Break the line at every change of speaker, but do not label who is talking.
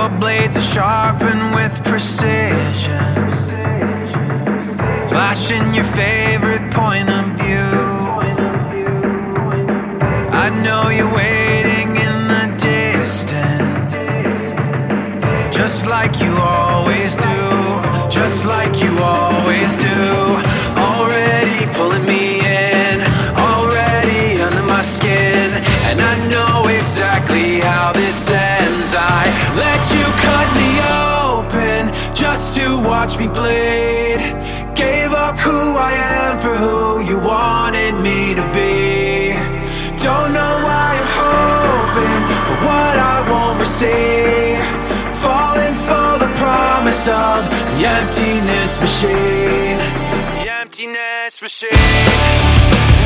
Your blades are sharpened with precision, flashing your favorite point of view. I know you're waiting in the distance, just like you always do, just like you always do. Already pulling me in, already under my skin, and I know exactly how this ends. I let you cut me open just to watch me bleed. Gave up who I am for who you wanted me to be. Don't know why I'm hoping for what I won't receive, falling for the promise of the emptiness machine. The emptiness machine.